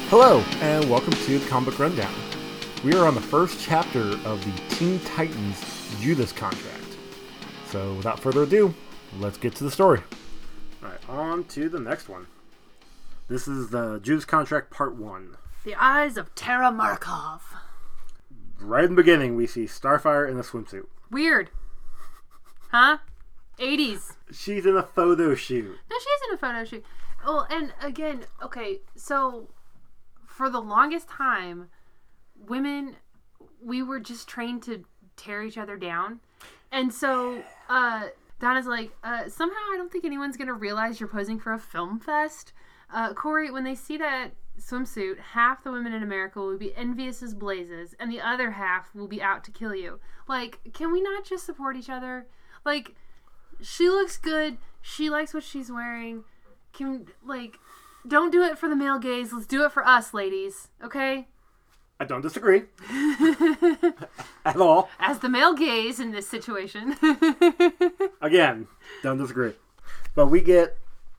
Hello, and welcome to the Comic Book Rundown. We are on the first chapter of the Teen Titans Judas Contract. So, without further ado, let's get to the story. Alright, on to the next one. This is the Judas Contract Part 1. The Eyes of Tara Markov. Right in the beginning, we see Starfire in a swimsuit. Weird. Huh? 80s. She's in a photo shoot. No, she is in a photo shoot. Well, and again, okay, so for the longest time, women, we were just trained to tear each other down. And so, Donna's like, somehow I don't think anyone's going to realize you're posing for a film fest. Corey, when they see that swimsuit, half the women in America will be envious as blazes, and the other half will be out to kill you. Like, can we not just support each other? Like, she looks good. She likes what she's wearing. Don't do it for the male gaze. Let's do it for us, ladies. Okay? I don't disagree. At all. As the male gaze in this situation. Again, don't disagree. But we get,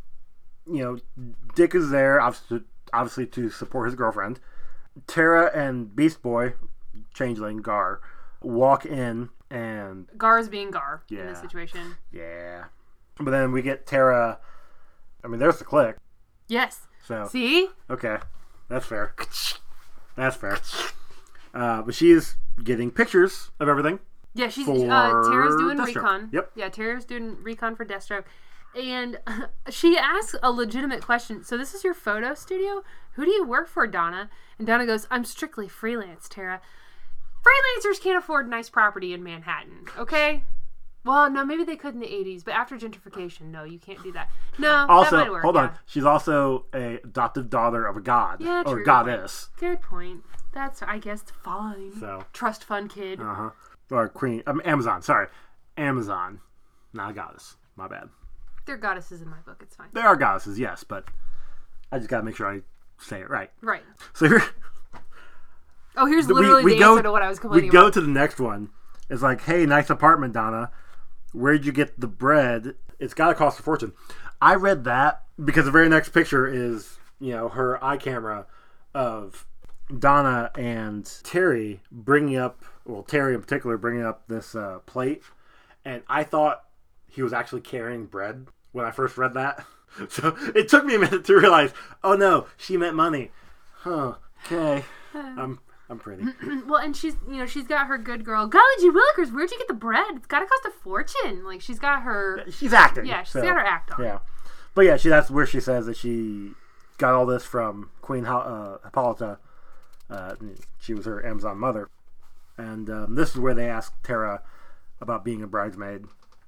Dick is there, obviously to support his girlfriend. Tara and Beast Boy, Changeling, Gar, walk in and... Gar's being Gar in this situation. Yeah. But then we get Tara... I mean, there's the click. Yes. So see? Okay. That's fair. That's fair. But she is getting pictures of everything. Yeah, Tara's doing Deathstroke. recon. Yep. Yeah, Tara's doing recon for Deathstroke. And she asks a legitimate question. So this is your photo studio? Who do you work for, Donna? And Donna goes, I'm strictly freelance, Tara. Freelancers can't afford nice property in Manhattan, okay? Well, no, maybe they could in the 80s, but after gentrification, no, you can't do that. No, also, that might work. hold on. She's also a adoptive daughter of a god. Yeah, or true. goddess. Good point. That's, I guess, fine. So Trust fund kid. Uh-huh. Or queen. Amazon. Sorry. Amazon. Not a goddess. My bad. They're goddesses in my book. It's fine. There are goddesses, yes, but I just gotta make sure I say it right. Right. So here... Oh, here's literally the answer to what I was complaining about. We go to the next one. It's like, hey, nice apartment, Donna. Where'd you get the bread? It's got to cost a fortune. I read that because the very next picture is, her eye camera of Donna and Terry bringing up, well, Terry in particular bringing up this plate. And I thought he was actually carrying bread when I first read that. So it took me a minute to realize, oh no, she meant money. Huh, okay. I'm pretty. Well, and she's got her good girl. Golly gee willikers, where'd you get the bread? It's got to cost a fortune. Like, she's got her... She's acting. Yeah, she's got her act on. Yeah. But yeah, that's where she says that she got all this from Queen Hippolyta. She was her Amazon mother. And this is where they ask Tara about being a bridesmaid.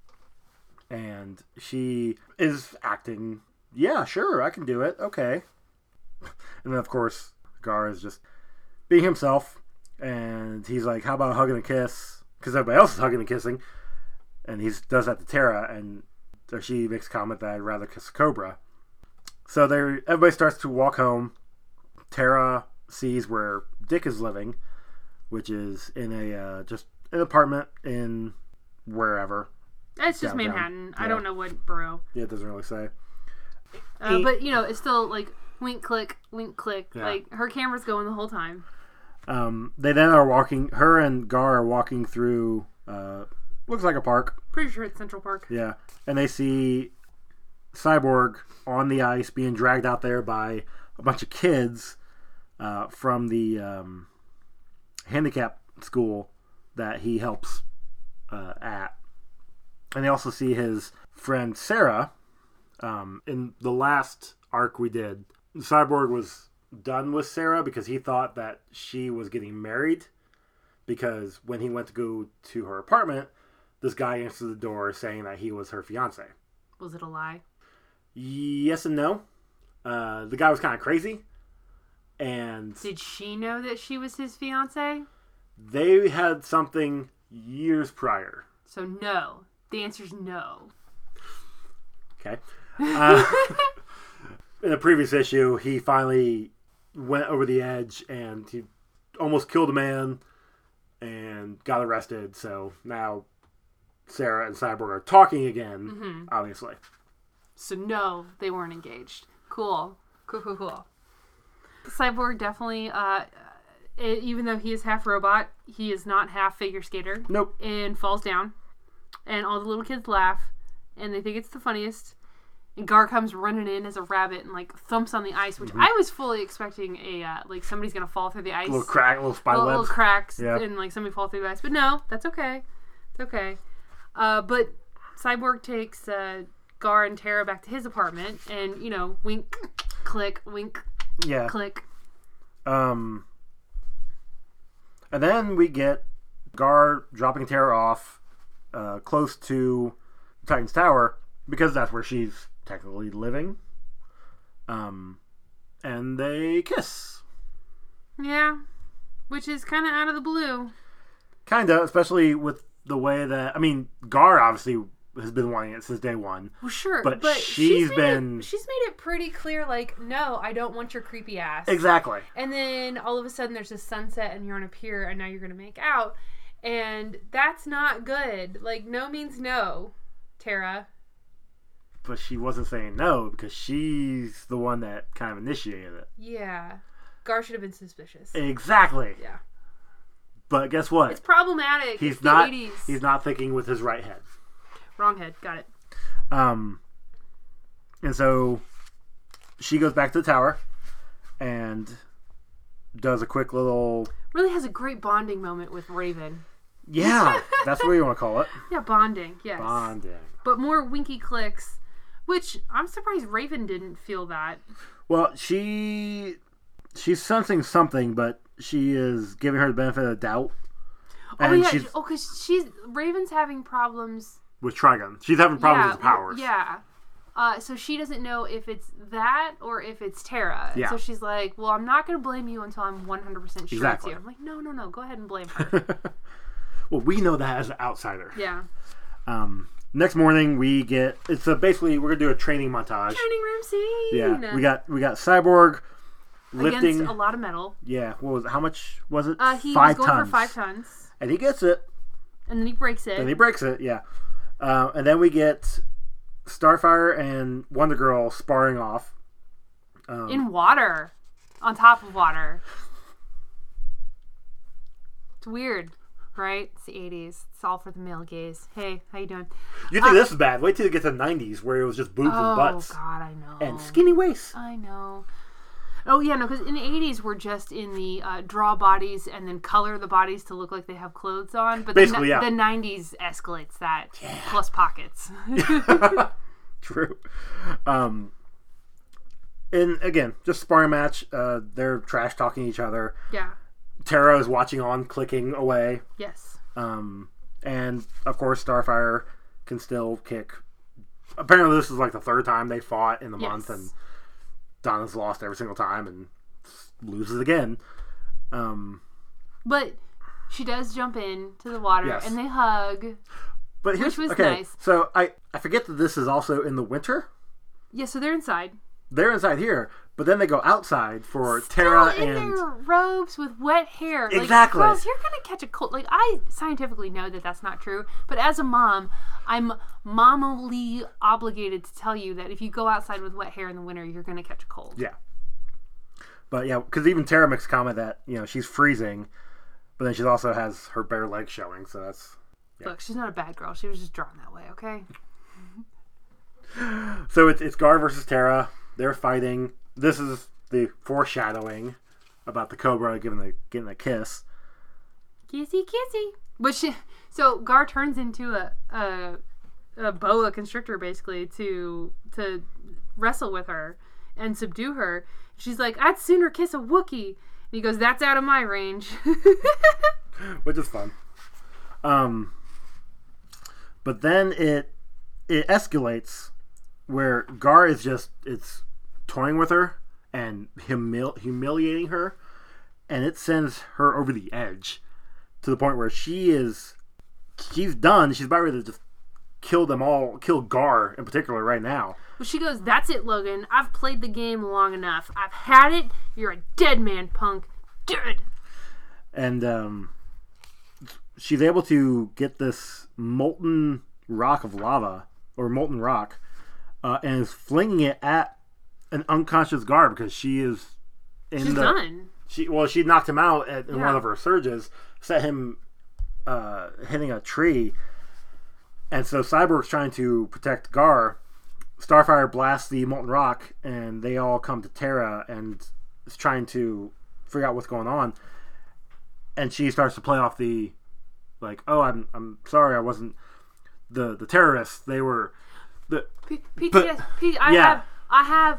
And she is acting, yeah, sure, I can do it. Okay. And then, of course, Gar is just... being himself, and he's like, how about a hug and a kiss? Because everybody else is hugging and kissing, and he does that to Tara, and she makes a comment that I'd rather kiss a cobra. So everybody starts to walk home. Tara sees where Dick is living, which is in just an apartment in wherever. It's just downtown. Manhattan. Yeah. I don't know what borough. Yeah, it doesn't really say. But, it's still like wink, click, wink, click. Yeah. Like, her camera's going the whole time. They then are walking, her and Gar are walking through, looks like a park. Pretty sure it's Central Park. Yeah. And they see Cyborg on the ice being dragged out there by a bunch of kids from the handicap school that he helps at. And they also see his friend Sarah. In the last arc we did, Cyborg was done with Sarah because he thought that she was getting married, because when he went to go to her apartment, this guy answered the door saying that he was her fiance. Was it a lie? Yes and no. The guy was kind of crazy, and did she know that she was his fiance? They had something years prior. So no. The answer's no. Okay. In the previous issue, he finally went over the edge and he almost killed a man and got arrested. So now Sarah and Cyborg are talking again, obviously. So no, they weren't engaged. Cool. Cyborg definitely, even though he is half robot, he is not half figure skater. Nope. And falls down. And all the little kids laugh. And they think it's the funniest. And Gar comes running in as a rabbit and like thumps on the ice, which I was fully expecting like somebody's gonna fall through the ice. Little crack, little spider webs. Little cracks, Yeah. and like somebody fall through the ice. But no, that's okay. It's okay. But Cyborg takes Gar and Tara back to his apartment, and wink, click, wink, Yeah. click. And then we get Gar dropping Tara off close to Titan's Tower because that's where she's technically living. And they kiss. Yeah, which is kind of out of the blue. Kinda, especially with the way that Gar obviously has been wanting it since day one. Well, sure, but she's made it pretty clear, like, no, I don't want your creepy ass. Exactly. And then all of a sudden there's a sunset and you're on a pier and now you're gonna make out, and that's not good. Like, no means no, Tara. But she wasn't saying no because she's the one that kind of initiated it. Yeah. Gar should have been suspicious. Exactly. Yeah. But guess what? It's problematic. He's it's not. the 80s. He's not thinking with his right head. Wrong head. Got it. And so she goes back to the tower and does a quick little. Really has a great bonding moment with Raven. Yeah, that's what you want to call it. Yeah, bonding. Yes. Bonding. But more winky clicks, which I'm surprised Raven didn't feel that. Well, she's sensing something, but she is giving her the benefit of the doubt. And because Raven's having problems with Trigon. She's having problems with powers. Yeah. So she doesn't know if it's that or if it's Tara. Yeah. So she's like, well, I'm not going to blame you until I'm 100% sure Exactly. it's you. I'm like, no. Go ahead and blame her. Well, we know that as an outsider. Yeah. Next morning, it's basically we're gonna do a training montage. Training room scene. Yeah, we got Cyborg lifting against a lot of metal. Yeah, how much was it? He 5 was going tons. for 5 tons, and he gets it. And then he breaks it. Yeah. And then we get Starfire and Wonder Girl sparring off in water, on top of water. It's weird. Right? It's the 80s. It's all for the male gaze. Hey, how you doing? You think this is bad? Wait till you get to the 90s where it was just boobs and butts. Oh, God, I know. And skinny waists. I know. Oh, yeah, no, because in the 80s, we're just in the draw bodies and then color the bodies to look like they have clothes on. But basically, the 90s escalates that. Yeah. Plus pockets. True. And again, just sparring match. They're trash talking each other. Yeah. Tara is watching on, clicking away. Yes. And of course, Starfire can still kick. Apparently, this is like the 3rd time they fought in the month, and Donna's lost every single time and loses again. But she does jump into the water, and they hug. But which was nice. So I forget that this is also in the winter. Yeah, so they're inside. They're inside here, but then they go outside for Still Tara in and their robes with wet hair. Exactly. Like, girls, you're gonna catch a cold. Like, I scientifically know that that's not true, but as a mom, I'm mommally obligated to tell you that if you go outside with wet hair in the winter, you're gonna catch a cold. Yeah. But yeah, because even Tara makes a comment that she's freezing, but then she also has her bare legs showing, so that's. Yeah. Look, she's not a bad girl. She was just drawn that way. Okay. So it's Gar versus Tara. They're fighting. This is the foreshadowing about the Cobra getting a kiss. Kissy, kissy. But so Gar turns into a boa constrictor basically to wrestle with her and subdue her. She's like, I'd sooner kiss a Wookiee. And he goes, that's out of my range. Which is fun. But then it escalates where Gar is it's toying with her and humiliating her, and it sends her over the edge to the point where she's done. She's about ready to just kill them all, kill Gar in particular right now. Well, she goes, that's it, Logan. I've played the game long enough. I've had it. You're a dead man, punk. Dead. And she's able to get this molten rock of lava, or molten rock, and is flinging it at an unconscious Gar because she is She's done. She knocked him out in Yeah. one of her surges, set him hitting a tree, and so Cyborg's trying to protect Gar. Starfire blasts the molten rock, and they all come to Terra and is trying to figure out what's going on. And she starts to play off the, like, oh, I'm sorry, I wasn't the terrorists. They were the PTSD. I have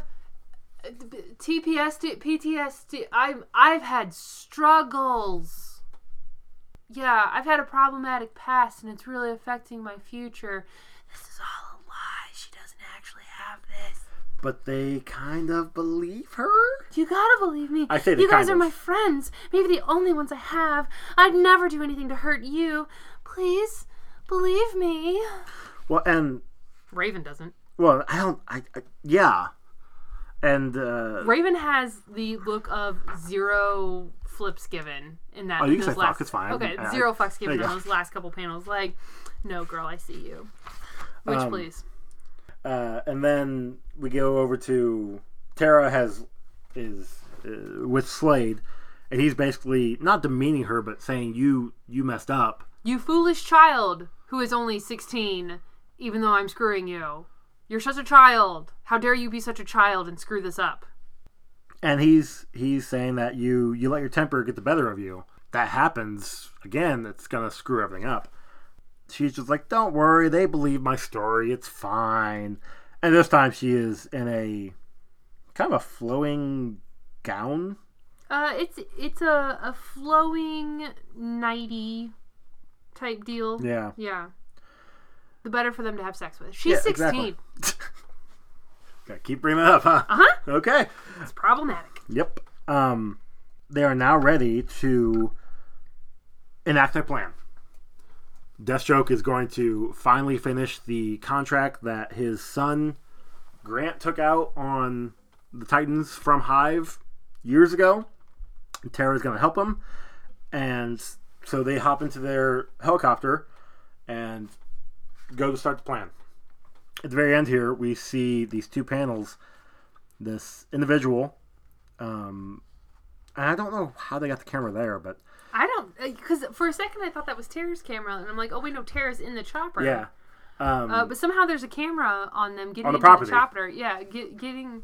PTSD. I've had struggles. Yeah, I've had a problematic past, and it's really affecting my future. This is all a lie. She doesn't actually have this. But they kind of believe her. You gotta believe me. I say they you guys kind are of. my friends. Maybe the only ones I have. I'd never do anything to hurt you. Please believe me. Well, and Raven doesn't. well, I don't. Yeah, and Raven has the look of zero flips given in that. Oh, you in can those say last, fuck, it's fine. Okay, I- zero fucks given there in you go. those last couple panels. Like, no, girl, I see you. Which, please. and then we go over to Terra is with Slade, and he's basically not demeaning her, but saying you messed up. You foolish child who is only 16, even though I'm screwing you. You're such a child. How dare you be such a child and screw this up? And he's saying that you let your temper get the better of you. That happens again, it's gonna screw everything up. She's just like, don't worry, they believe my story, it's fine. And this time she is in a kind of a flowing gown. It's a flowing nighty type deal. Yeah. Yeah. The better for them to have sex with. She's 16. Exactly. Gotta keep bringing it up, huh? Uh-huh. Okay. It's problematic. Yep. They are now ready to enact their plan. Deathstroke is going to finally finish the contract that his son Grant took out on the Titans from Hive years ago. Terra's going to help him. And so they hop into their helicopter and go to start the plan. At the very end here, we see these two panels. This individual, and I don't know how they got the camera there, but I don't, because for a second I thought that was Tara's camera, and I'm like, oh wait, no, Tara's in the chopper. yeah. But somehow there's a camera on them getting On the into property. the chopper. Yeah, getting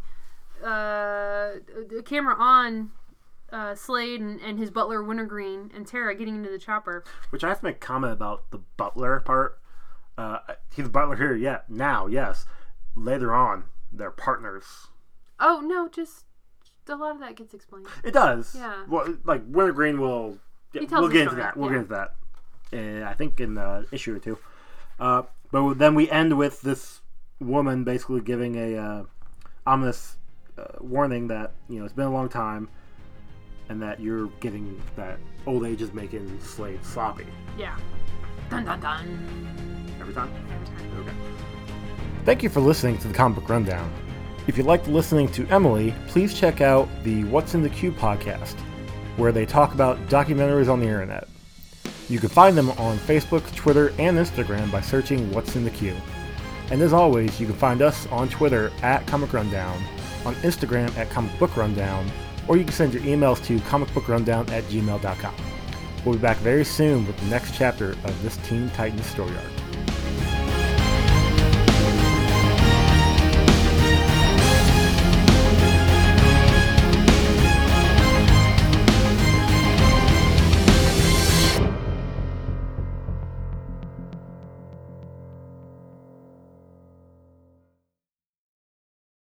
the camera on Slade and his butler Wintergreen and Tara getting into the chopper. Which I have to make a comment about the butler part. He's a butler here, yeah. Now, yes. Later on, they're partners. Oh no, just a lot of that gets explained. It does. Yeah. Well, like Wintergreen will. Yeah, He tells we'll the get into story, that. We'll yeah. get into that. I think in issue or two. But then we end with this woman basically giving a ominous warning that it's been a long time, and that you're getting that old age is making Slade sloppy. Yeah. Dun dun dun. Every time. Every time. Okay. Thank you for listening to the Comic Book Rundown. If you liked listening to Emily, please check out the What's in the Queue podcast, where they talk about documentaries on the internet. You can find them on Facebook, Twitter, and Instagram by searching What's in the Queue. And as always, you can find us on Twitter at Comic Rundown, on Instagram at Comic Book Rundown, or you can send your emails to comicbookrundown@gmail.com. We'll be back very soon with the next chapter of this Teen Titans story arc.